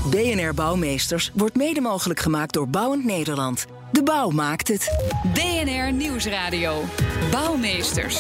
BNR Bouwmeesters wordt mede mogelijk gemaakt door Bouwend Nederland. De bouw maakt het. BNR Nieuwsradio. Bouwmeesters.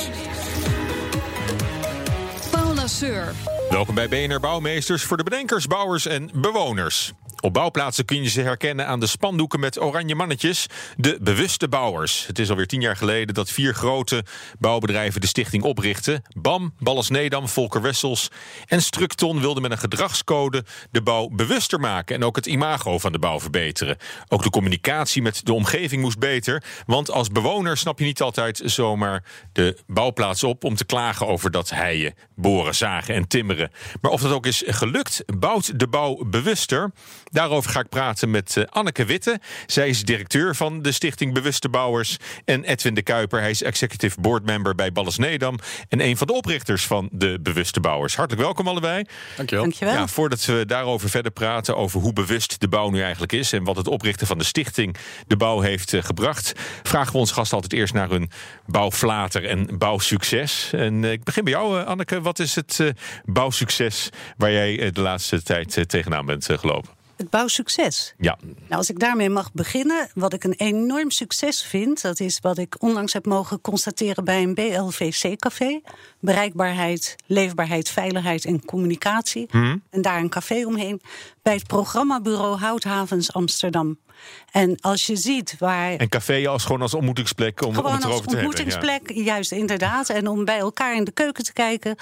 Paul Lasseur. Welkom bij BNR Bouwmeesters voor de bedenkers, bouwers en bewoners. Op bouwplaatsen kun je ze herkennen aan de spandoeken met oranje mannetjes. De bewuste bouwers. Het is alweer 10 jaar geleden dat 4 grote bouwbedrijven de stichting oprichtten. BAM, Ballas Nedam, Volker Wessels en Structon wilden met een gedragscode de bouw bewuster maken en ook het imago van de bouw verbeteren. Ook de communicatie met de omgeving moest beter, want als bewoner snap je niet altijd zomaar de bouwplaats op om te klagen over dat heien, boren, zagen en timmeren. Maar of dat ook is gelukt, bouwt de bouw bewuster? Daarover ga ik praten met Anneke Witte. Zij is directeur van de Stichting Bewuste Bouwers. En Edwin de Kuiper, hij is executive board member bij Ballas Nedam. En een van de oprichters van de Bewuste Bouwers. Hartelijk welkom allebei. Dankjewel. Ja, voordat we daarover verder praten, over hoe bewust de bouw nu eigenlijk is en wat het oprichten van de stichting de bouw heeft gebracht, vragen we onze gasten altijd eerst naar hun bouwflater en bouwsucces. En ik begin bij jou, Anneke. Wat is het bouwsucces waar jij de laatste tijd tegenaan bent gelopen? Het bouwsucces. Ja. Nou, als ik daarmee mag beginnen, wat ik een enorm succes vind, dat is wat ik onlangs heb mogen constateren bij een BLVC-café. Bereikbaarheid, leefbaarheid, veiligheid en communicatie. En daar een café omheen. Bij het programmabureau Houthavens Amsterdam. En als je ziet waar... En café gewoon als ontmoetingsplek om het erover te hebben. Gewoon als ontmoetingsplek, juist inderdaad. En om bij elkaar in de keuken te kijken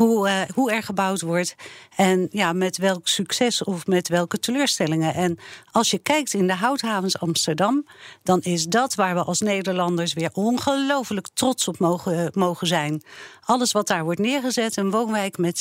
hoe er gebouwd wordt. En ja, met welk succes of met welke teleurstellingen. En als je kijkt in de Houthavens Amsterdam, dan is dat waar we als Nederlanders weer ongelooflijk trots op mogen zijn. Alles wat daar wordt neergezet, een woonwijk met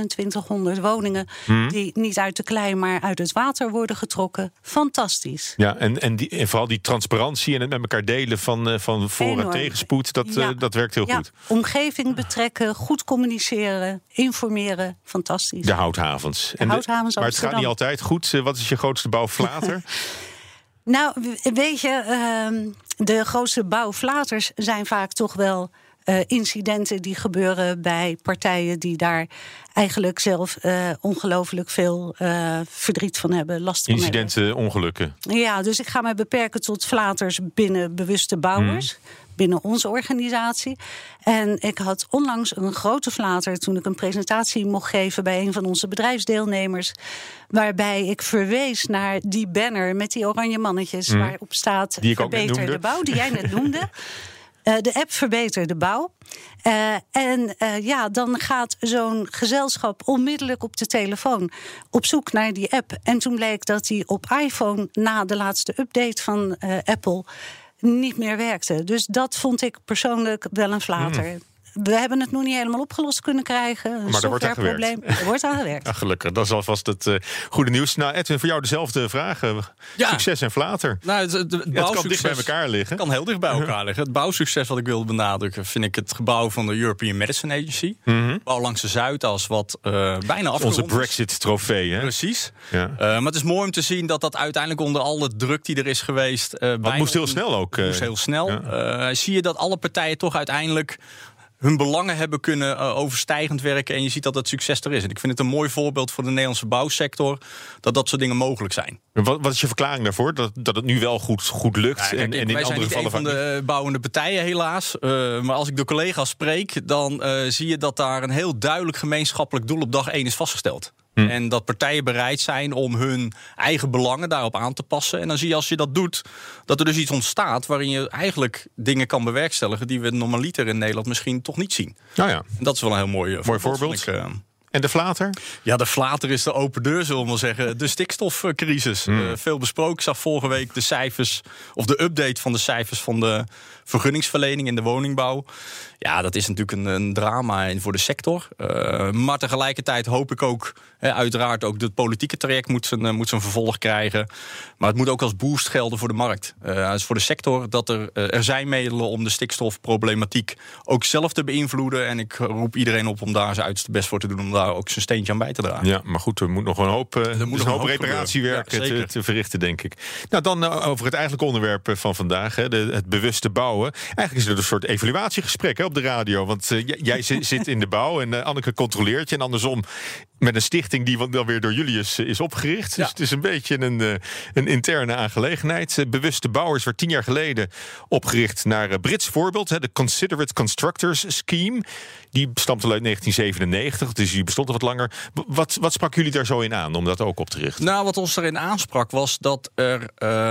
2700 woningen die niet uit de klei, maar uit het water worden getrokken. Fantastisch. Ja, en vooral die transparantie en het met elkaar delen van voor- en tegenspoed, dat werkt heel goed. Omgeving betrekken, goed communiceren, informeren, fantastisch. De Houthavens. Maar het gaat niet altijd goed. Wat is je grootste bouwflater? Nou, weet je, de grootste bouwflaters zijn vaak toch wel incidenten die gebeuren bij partijen die daar eigenlijk zelf ongelooflijk veel verdriet van hebben, last van Incidenten, ongelukken. Ja, dus ik ga mij beperken tot flaters binnen bewuste bouwers. Binnen onze organisatie. En ik had onlangs een grote flater toen ik een presentatie mocht geven bij een van onze bedrijfsdeelnemers, waarbij ik verwees naar die banner met die oranje mannetjes waarop staat verbeter de bouw, die jij net noemde. De app Verbeter de Bouw. Dan gaat zo'n gezelschap onmiddellijk op de telefoon op zoek naar die app. En toen bleek dat die op iPhone na de laatste update van Apple niet meer werkte. Dus dat vond ik persoonlijk wel een flater. We hebben het nog niet helemaal opgelost kunnen krijgen. Maar er wordt aan gewerkt. Er wordt aan gewerkt. Ja, gelukkig, dat is alvast het goede nieuws. Nou, Edwin, voor jou dezelfde vraag. Succes en flater. Nou, het kan dicht bij elkaar liggen. Het kan heel dicht bij elkaar liggen. Het bouwsucces wat ik wilde benadrukken, vind ik het gebouw van de European Medicine Agency. Bouw langs de Zuidas, wat bijna afgerond is. Onze Brexit-trofee, hè? Precies. Ja. Maar het is mooi om te zien dat uiteindelijk onder alle druk die er is geweest... het moest heel snel ook. Het moest heel snel. Zie je dat alle partijen toch uiteindelijk hun belangen hebben kunnen overstijgend werken. En je ziet dat het succes er is. En ik vind het een mooi voorbeeld voor de Nederlandse bouwsector dat soort dingen mogelijk zijn. Wat is je verklaring daarvoor? Dat het nu wel goed lukt? Ja, kijk, en in wij zijn andere niet gevallen een van de bouwende partijen helaas. Maar als ik de collega's spreek, dan zie je dat daar een heel duidelijk gemeenschappelijk doel op dag 1 is vastgesteld. En dat partijen bereid zijn om hun eigen belangen daarop aan te passen. En dan zie je als je dat doet, dat er dus iets ontstaat waarin je eigenlijk dingen kan bewerkstelligen die we normaliter in Nederland misschien toch niet zien. Nou ja. En dat is wel een heel mooi voorbeeld. En de flater? Ja, de flater is de open deur, zullen we maar zeggen. De stikstofcrisis. Veel besproken. Ik zag vorige week de cijfers, of de update van de cijfers van de vergunningsverlening in de woningbouw. Ja, dat is natuurlijk een drama voor de sector. Maar tegelijkertijd hoop ik ook, uiteraard ook het politieke traject moet zijn vervolg krijgen. Maar het moet ook als boost gelden voor de markt. Dus voor de sector dat er zijn middelen om de stikstofproblematiek ook zelf te beïnvloeden. En ik roep iedereen op om daar zijn uiterste best voor te doen, om daar ook zijn steentje aan bij te dragen. Ja, maar goed, er moet nog een hoop, reparatiewerk te verrichten, denk ik. Nou, dan over het eigenlijke onderwerp van vandaag, het bewuste bouwen. Eigenlijk is er een soort evaluatiegesprek op de radio. Want jij zit in de bouw en Anneke controleert je. En andersom, Met een stichting die dan weer door jullie is opgericht. Dus het is een beetje een interne aangelegenheid. Bewuste Bouwers werd 10 jaar geleden opgericht naar Brits voorbeeld. De Considerate Constructors Scheme. Die stamt al uit 1997, dus die bestond al wat langer. Wat sprak jullie daar zo in aan om dat ook op te richten? Nou, wat ons erin aansprak was dat er...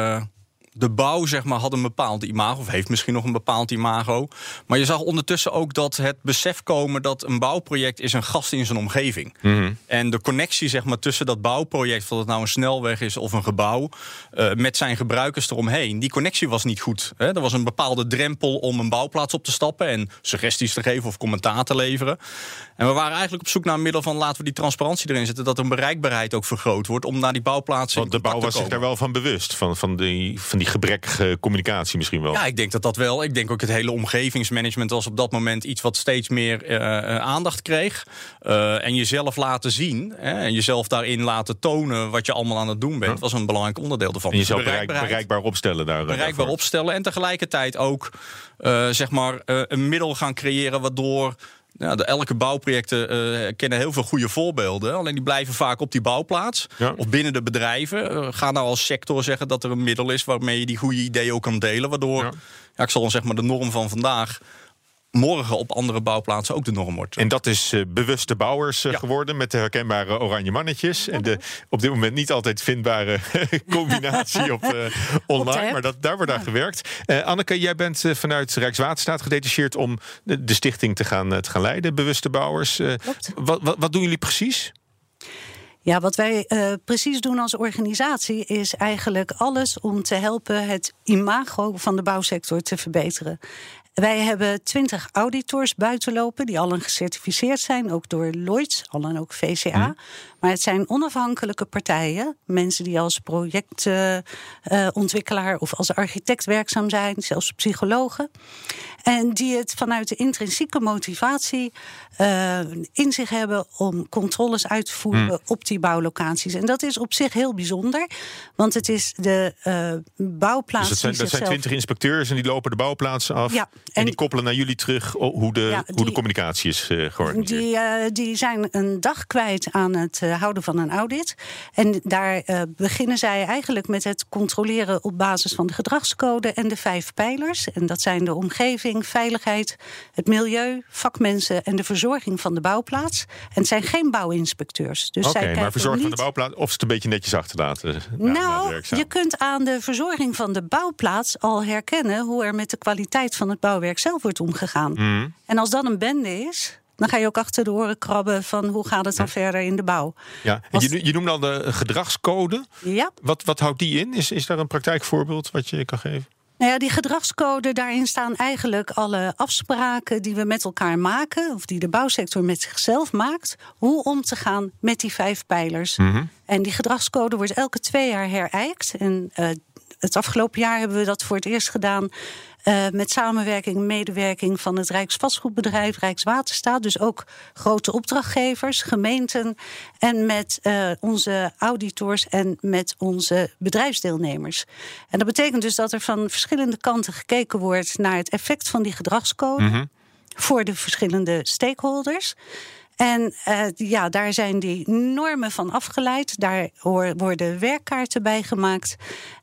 de bouw, zeg maar, had een bepaald imago, of heeft misschien nog een bepaald imago. Maar je zag ondertussen ook dat het besef komen dat een bouwproject is een gast in zijn omgeving. Mm-hmm. En de connectie, zeg maar, tussen dat bouwproject, of het nou een snelweg is of een gebouw, met zijn gebruikers eromheen, die connectie was niet goed. Hè? Er was een bepaalde drempel om een bouwplaats op te stappen en suggesties te geven of commentaar te leveren. En we waren eigenlijk op zoek naar een middel van laten we die transparantie erin zetten, dat een bereikbaarheid ook vergroot wordt om naar die bouwplaatsen. Want de bouw was zich daar wel van bewust, van die gebrekkige communicatie misschien wel. Ja, ik denk dat wel. Ik denk ook het hele omgevingsmanagement was op dat moment iets wat steeds meer aandacht kreeg. En jezelf laten zien en jezelf daarin laten tonen wat je allemaal aan het doen bent, was een belangrijk onderdeel ervan. En jezelf bereikbaar opstellen daar. Bereikbaar opstellen en tegelijkertijd ook zeg maar een middel gaan creëren waardoor... Ja, elke bouwprojecten kennen heel veel goede voorbeelden. Alleen die blijven vaak op die bouwplaats. Ja. Of binnen de bedrijven. Ga nou als sector zeggen dat er een middel is waarmee je die goede ideeën ook kan delen. Waardoor, ik zal dan zeg maar de norm van vandaag morgen op andere bouwplaatsen ook de norm wordt. En dat is Bewuste Bouwers geworden met de herkenbare oranje mannetjes. En de op dit moment niet altijd vindbare combinatie op online. Maar daar wordt aan gewerkt. Anneke, jij bent vanuit Rijkswaterstaat gedetacheerd om de stichting te gaan leiden. Bewuste Bouwers. Wat doen jullie precies? Ja, wat wij precies doen als organisatie is eigenlijk alles om te helpen het imago van de bouwsector te verbeteren. Wij hebben 20 auditors buiten lopen die allen gecertificeerd zijn, ook door Lloyds, allen ook VCA. Maar het zijn onafhankelijke partijen, mensen die als projectontwikkelaar of als architect werkzaam zijn, zelfs psychologen. En die het vanuit de intrinsieke motivatie in zich hebben om controles uit te voeren op die bouwlocaties. En dat is op zich heel bijzonder, want het is de bouwplaats. Dus dat zijn 20 inspecteurs en die lopen de bouwplaatsen af. Ja, en die koppelen naar jullie terug hoe de communicatie is georganiseerd. Die zijn een dag kwijt aan het houden van een audit. En daar beginnen zij eigenlijk met het controleren op basis van de gedragscode en de 5 pijlers. En dat zijn de omgeving, veiligheid, het milieu, vakmensen en de verzorging van de bouwplaats. En het zijn geen bouwinspecteurs. Dus Oké, maar verzorging van de bouwplaats of ze het een beetje netjes achterlaten? Nou, je kunt aan de verzorging van de bouwplaats al herkennen hoe er met de kwaliteit van het bouwwerk zelf wordt omgegaan. En als dat een bende is, dan ga je ook achter de oren krabben van hoe gaat het dan verder in de bouw. Ja, je noemde al de gedragscode. Ja. Wat houdt die in? Is daar een praktijkvoorbeeld wat je kan geven? Nou ja, die gedragscode, daarin staan eigenlijk alle afspraken die we met elkaar maken, of die de bouwsector met zichzelf maakt, hoe om te gaan met die 5 pijlers. En die gedragscode wordt elke 2 jaar herijkt. En het afgelopen jaar hebben we dat voor het eerst gedaan met samenwerking en medewerking van het Rijksvastgoedbedrijf, Rijkswaterstaat. Dus ook grote opdrachtgevers, gemeenten en met onze auditors en met onze bedrijfsdeelnemers. En dat betekent dus dat er van verschillende kanten gekeken wordt naar het effect van die gedragscode voor de verschillende stakeholders. En daar zijn die normen van afgeleid. Daar worden werkkaarten bij gemaakt.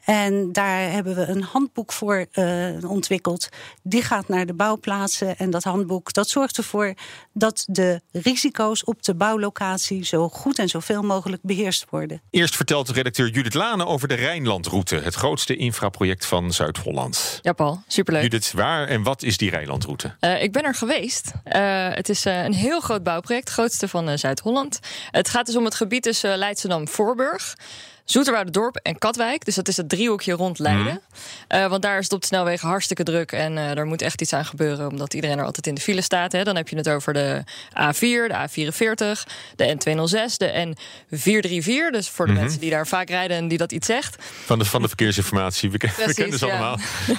En daar hebben we een handboek voor ontwikkeld. Die gaat naar de bouwplaatsen. En dat handboek dat zorgt ervoor dat de risico's op de bouwlocatie zo goed en zoveel mogelijk beheerst worden. Eerst vertelt redacteur Judith Lane over de Rijnlandroute. Het grootste infraproject van Zuid-Holland. Ja, Paul, superleuk. Judith, waar en wat is die Rijnlandroute? Ik ben er geweest. Het is een heel groot bouwproject. Het grootste van Zuid-Holland. Het gaat dus om het gebied tussen Leidschendam-Voorburg, Zoeterwouderdorp en Katwijk. Dus dat is het driehoekje rond Leiden. Want daar is het op de snelwegen hartstikke druk. En daar moet echt iets aan gebeuren, omdat iedereen er altijd in de file staat. Hè. Dan heb je het over de A4, de A44, de N206, de N434. Dus voor de mensen die daar vaak rijden en die dat iets zegt. Van de verkeersinformatie. We kennen ze allemaal.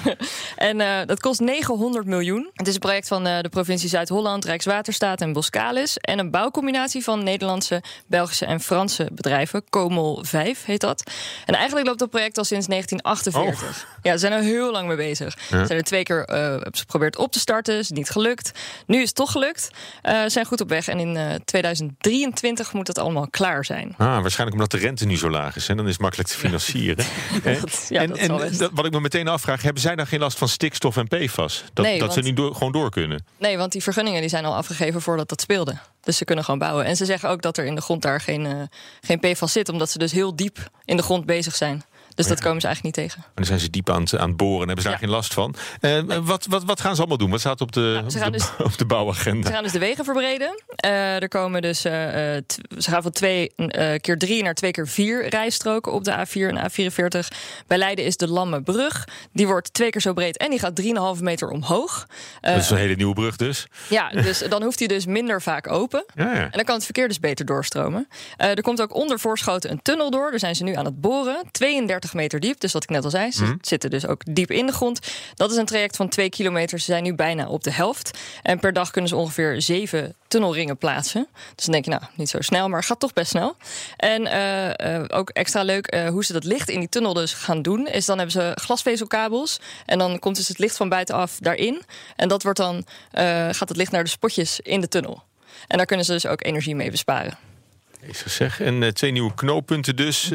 En dat kost 900 miljoen. Het is een project van de provincie Zuid-Holland, Rijkswaterstaat en Boskalis. En een bouwcombinatie van Nederlandse, Belgische en Franse bedrijven. Comol 5 heet heet dat. En eigenlijk loopt dat project al sinds 1948. Ja, ze zijn er heel lang mee bezig. Ze zijn er 2 keer geprobeerd op te starten, is niet gelukt. Nu is het toch gelukt. Ze zijn goed op weg en in 2023 moet dat allemaal klaar zijn. Waarschijnlijk omdat de rente nu zo laag is. En dan is het makkelijk te financieren. Wat ik me meteen afvraag, hebben zij dan geen last van stikstof en PFAS? Dat ze niet gewoon door kunnen? Nee, want die vergunningen die zijn al afgegeven voordat dat speelde. Dus ze kunnen gewoon bouwen. En ze zeggen ook dat er in de grond daar geen PFAS zit, omdat ze dus heel diep in de grond bezig zijn. Dus dat komen ze eigenlijk niet tegen. Maar dan zijn ze diep aan het boren en hebben ze daar geen last van. Wat gaan ze allemaal doen? Wat staat op de bouwagenda? Ze gaan dus de wegen verbreden. Er komen dus, ze gaan van 2 keer 3 naar 2 keer 4 rijstroken op de A4 en A44. Bij Leiden is de Lammenbrug. Die wordt 2 keer zo breed en die gaat 3,5 meter omhoog. Dat is een hele nieuwe brug dus. Ja, dus dan hoeft hij dus minder vaak open. Ja. En dan kan het verkeer dus beter doorstromen. Er komt ook onder Voorschoten een tunnel door. Daar zijn ze nu aan het boren. 32 meter diep, dus wat ik net al zei. Ze zitten dus ook diep in de grond. Dat is een traject van 2 kilometer. Ze zijn nu bijna op de helft. En per dag kunnen ze ongeveer 7 tunnelringen plaatsen. Dus dan denk je, nou, niet zo snel, maar het gaat toch best snel. En ook extra leuk, hoe ze dat licht in die tunnel dus gaan doen, is dan hebben ze glasvezelkabels. En dan komt dus het licht van buitenaf daarin. En dat wordt dan, gaat het licht naar de spotjes in de tunnel. En daar kunnen ze dus ook energie mee besparen. En 2 nieuwe knooppunten dus.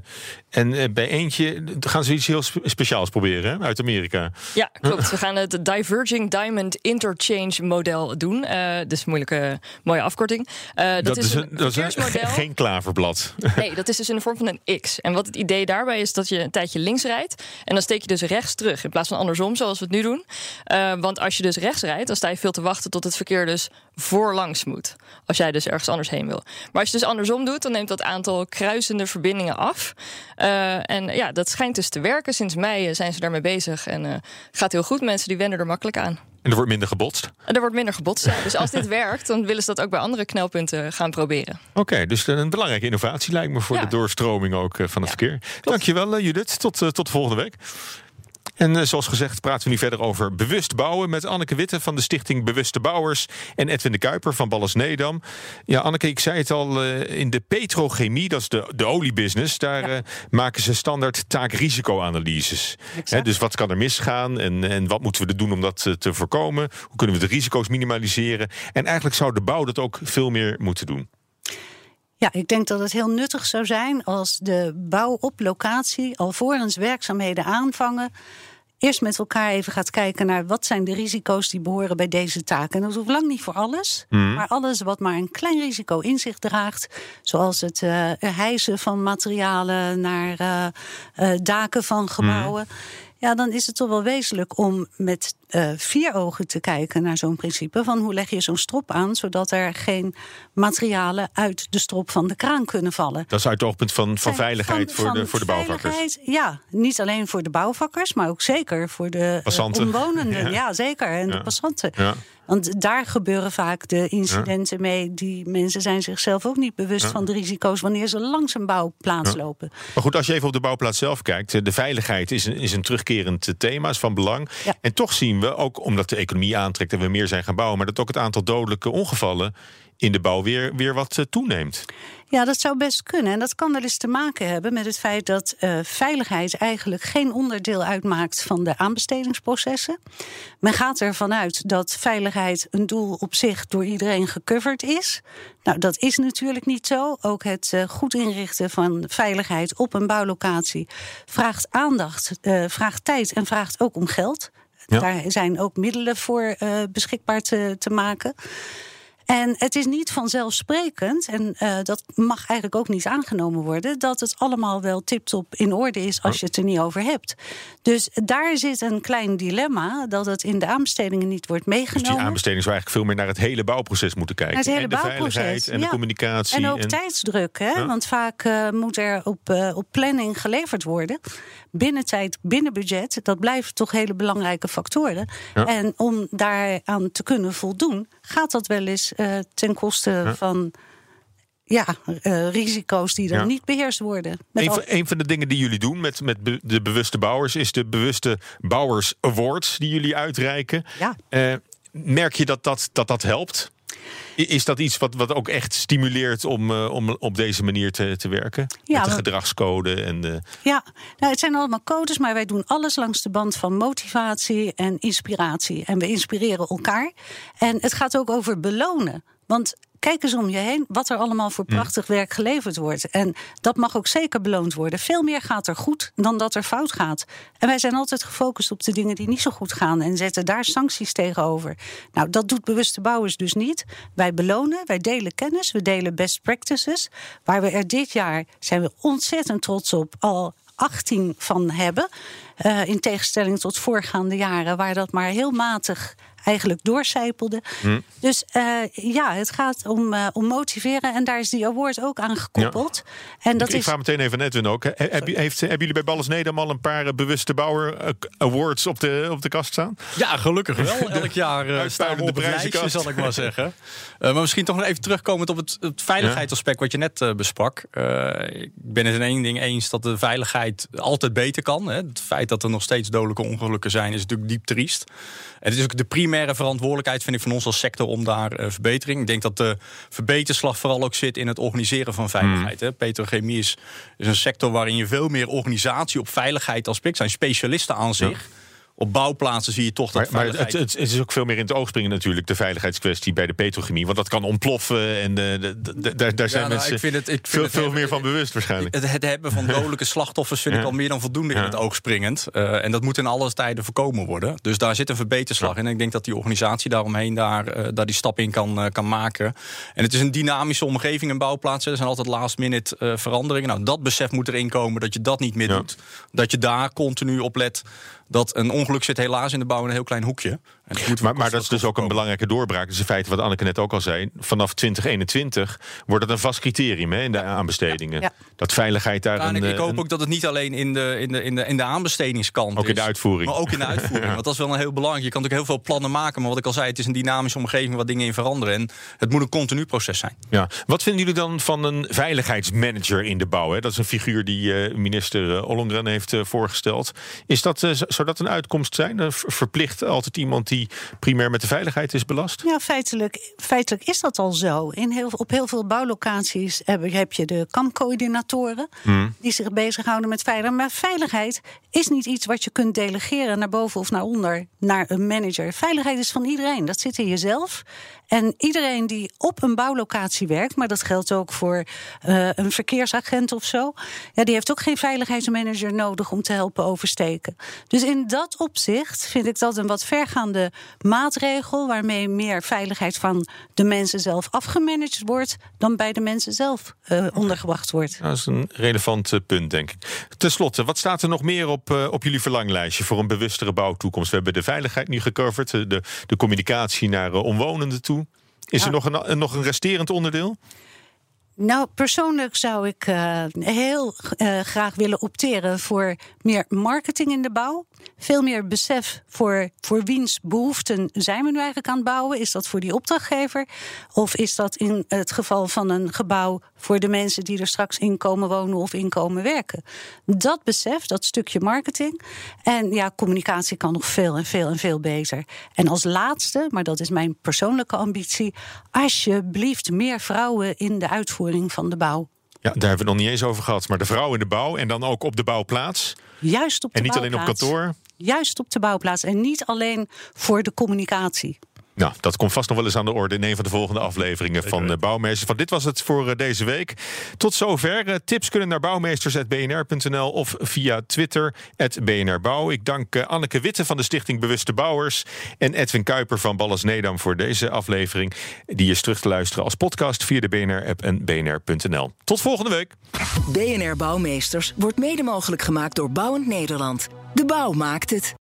En bij eentje gaan ze iets heel speciaals proberen, hè? Uit Amerika. Ja, klopt. We gaan het Diverging Diamond Interchange model doen. Dus een mooie afkorting. Dat is geen klaverblad. Nee, dat is dus in de vorm van een X. En wat het idee daarbij is dat je een tijdje links rijdt en dan steek je dus rechts terug in plaats van andersom zoals we het nu doen. Want als je dus rechts rijdt, dan sta je veel te wachten tot het verkeer dus voorlangs moet. Als jij dus ergens anders heen wil. Maar als je dus andersom doet, dan neemt dat aantal kruisende verbindingen af. En ja, dat schijnt dus te werken. Sinds mei zijn ze daarmee bezig. En gaat heel goed. Mensen die wennen er makkelijk aan. En er wordt minder gebotst? En er wordt minder gebotst, ja. Dus als dit werkt, dan willen ze dat ook bij andere knelpunten gaan proberen. Oké, dus een belangrijke innovatie lijkt me voor de doorstroming ook van het verkeer. Klopt. Dankjewel Judith. Tot volgende week. En zoals gezegd praten we nu verder over bewust bouwen met Anneke Witte van de Stichting Bewuste Bouwers en Edwin de Kuiper van Ballas-Nedam. Ja, Anneke, ik zei het al, in de petrochemie, dat is de oliebusiness, daar maken ze standaard taak-risico-analyses. Dus wat kan er misgaan en wat moeten we er doen om dat te voorkomen? Hoe kunnen we de risico's minimaliseren? En eigenlijk zou de bouw dat ook veel meer moeten doen. Ja, ik denk dat het heel nuttig zou zijn als de bouw op locatie alvorens werkzaamheden aanvangen eerst met elkaar even gaat kijken naar wat zijn de risico's die behoren bij deze taken. En dat hoeft lang niet voor alles, maar alles wat maar een klein risico in zich draagt, zoals het hijsen van materialen naar daken van gebouwen. Ja, dan is het toch wel wezenlijk om met 4 ogen te kijken naar zo'n principe van hoe leg je zo'n strop aan, zodat er geen materialen uit de strop van de kraan kunnen vallen. Dat is uit het oogpunt van veiligheid voor de bouwvakkers. Ja, niet alleen voor de bouwvakkers, maar ook zeker voor de omwonenden. Ja, zeker. En de passanten. Ja. Want daar gebeuren vaak de incidenten mee. Die mensen zijn zichzelf ook niet bewust van de risico's wanneer ze langs een bouwplaats lopen. Maar goed, als je even op de bouwplaats zelf kijkt, de veiligheid is een terugkerend thema, is van belang. Ja. En toch zien we, ook omdat de economie aantrekt en we meer zijn gaan bouwen, maar dat ook het aantal dodelijke ongevallen in de bouw weer wat toeneemt. Ja, dat zou best kunnen. En dat kan wel eens te maken hebben met het feit dat veiligheid eigenlijk geen onderdeel uitmaakt van de aanbestedingsprocessen. Men gaat ervan uit dat veiligheid een doel op zich door iedereen gecoverd is. Nou, dat is natuurlijk niet zo. Ook het goed inrichten van veiligheid op een bouwlocatie vraagt aandacht, vraagt tijd en vraagt ook om geld. Ja. Daar zijn ook middelen voor beschikbaar te maken. En het is niet vanzelfsprekend, en dat mag eigenlijk ook niet aangenomen worden, dat het allemaal wel tip-top in orde is als je het er niet over hebt. Dus daar zit een klein dilemma, dat het in de aanbestedingen niet wordt meegenomen. Dus die aanbesteding zou eigenlijk veel meer naar het hele bouwproces moeten kijken. Het hele en de veiligheid en de communicatie. En ook tijdsdruk, hè? Ja. Want vaak moet er op planning geleverd worden. Binnen tijd, binnen budget, dat blijven toch hele belangrijke factoren. Ja. En om daaraan te kunnen voldoen, gaat dat wel eens ten koste van risico's die dan niet beheerst worden. Een van de dingen die jullie doen met de Bewuste Bouwers is de Bewuste Bouwers Awards die jullie uitreiken. Ja. Merk je dat helpt? Is dat iets wat ook echt stimuleert om op deze manier te werken? Ja, met de gedragscode en Ja, nou, het zijn allemaal codes, maar wij doen alles langs de band van motivatie en inspiratie. En we inspireren elkaar. En het gaat ook over belonen. Want kijk eens om je heen wat er allemaal voor prachtig werk geleverd wordt. En dat mag ook zeker beloond worden. Veel meer gaat er goed dan dat er fout gaat. En wij zijn altijd gefocust op de dingen die niet zo goed gaan en zetten daar sancties tegenover. Nou, dat doet bewuste bouwers dus niet. Wij belonen, wij delen kennis, we delen best practices. Waar we er dit jaar, zijn we ontzettend trots op, al 18 van hebben. In tegenstelling tot voorgaande jaren, waar dat maar heel matig eigenlijk doorcijpelde. Dus het gaat om motiveren. En daar is die award ook aan gekoppeld. Ja. En Ik vraag meteen even aan Edwin ook. Hebben jullie bij Ballas Nedam al een paar bewuste bouwer awards op de kast staan? Ja, gelukkig wel. Elk jaar staan we op het lijstje, zal ik maar zeggen. Maar misschien toch nog even terugkomend op het veiligheidsaspect wat je net besprak. Ik ben het in één ding eens dat de veiligheid altijd beter kan. Hè. Het feit dat er nog steeds dodelijke ongelukken zijn is natuurlijk diep triest. En het is ook de primaire verantwoordelijkheid, vind ik, van ons als sector om daar verbetering. Ik denk dat de verbeterslag vooral ook zit in het organiseren van veiligheid. Hè. Petrochemie is een sector waarin je veel meer organisatie op veiligheid aspect zijn specialisten aan zich. Op bouwplaatsen zie je toch dat veiligheid... Maar het is ook veel meer in het oog springen natuurlijk, de veiligheidskwestie bij de petrochemie. Want dat kan ontploffen en daar zijn mensen veel meer van bewust waarschijnlijk. Het hebben van dodelijke slachtoffers vind ik al meer dan voldoende in het oog springend. En dat moet in alle tijden voorkomen worden. Dus daar zit een verbeterslag in. En ik denk dat die organisatie daaromheen daar die stap in kan maken. En het is een dynamische omgeving in bouwplaatsen. Er zijn altijd last minute veranderingen. Nou, dat besef moet erin komen dat je dat niet meer doet. Dat je daar continu op let. Dat een ongeluk zit helaas in de bouw in een heel klein hoekje. Maar dat is dus ook een belangrijke doorbraak. Dus in feite wat Anneke net ook al zei. Vanaf 2021 wordt het een vast criterium in de aanbestedingen. Ja. Dat veiligheid daar ik hoop ook dat het niet alleen in de aanbestedingskant ook in de uitvoering. Maar ook in de uitvoering. Want dat is wel een heel belangrijk. Je kan natuurlijk heel veel plannen maken. Maar wat ik al zei, het is een dynamische omgeving waar dingen in veranderen. En het moet een continu proces zijn. Ja. Wat vinden jullie dan van een veiligheidsmanager in de bouw? Hè? Dat is een figuur die minister Ollongren heeft voorgesteld. Zou dat een uitkomst zijn? Verplicht altijd iemand die primair met de veiligheid is belast? Ja, feitelijk is dat al zo. Op heel veel bouwlocaties heb je de kampcoördinatoren die zich bezighouden met veiligheid. Maar veiligheid is niet iets wat je kunt delegeren naar boven of naar onder, naar een manager. Veiligheid is van iedereen. Dat zit in jezelf. En iedereen die op een bouwlocatie werkt, maar dat geldt ook voor een verkeersagent of zo, ja, die heeft ook geen veiligheidsmanager nodig om te helpen oversteken. Dus in dat opzicht vind ik dat een wat vergaande maatregel, waarmee meer veiligheid van de mensen zelf afgemanaged wordt dan bij de mensen zelf ondergebracht wordt. Dat is een relevant punt, denk ik. Ten slotte, wat staat er nog meer op jullie verlanglijstje voor een bewustere bouwtoekomst? We hebben de veiligheid nu gecoverd, de communicatie naar omwonenden toe. Is er nog een resterend onderdeel? Nou, persoonlijk zou ik heel graag willen opteren voor meer marketing in de bouw. Veel meer besef voor wiens behoeften zijn we nu eigenlijk aan het bouwen. Is dat voor die opdrachtgever? Of is dat in het geval van een gebouw voor de mensen die er straks in komen wonen of in komen werken? Dat besef, dat stukje marketing. En ja, communicatie kan nog veel en veel en veel beter. En als laatste, maar dat is mijn persoonlijke ambitie, alsjeblieft meer vrouwen in de uitvoering van de bouw. Ja, daar hebben we het nog niet eens over gehad. Maar de vrouw in de bouw en dan ook op de bouwplaats. Juist op de bouwplaats. En niet alleen op kantoor. Juist op de bouwplaats en niet alleen voor de communicatie. Nou, dat komt vast nog wel eens aan de orde in een van de volgende afleveringen van Bouwmeesters. Van dit was het voor deze week. Tot zover. Tips kunnen naar bouwmeesters@bnr.nl of via Twitter @BNRBouw. Ik dank Anneke Witte van de Stichting Bewuste Bouwers en Edwin Kuiper van Ballas Nedam voor deze aflevering. Die is terug te luisteren als podcast via de BNR-app en bnr.nl. Tot volgende week. BNR Bouwmeesters wordt mede mogelijk gemaakt door Bouwend Nederland. De bouw maakt het.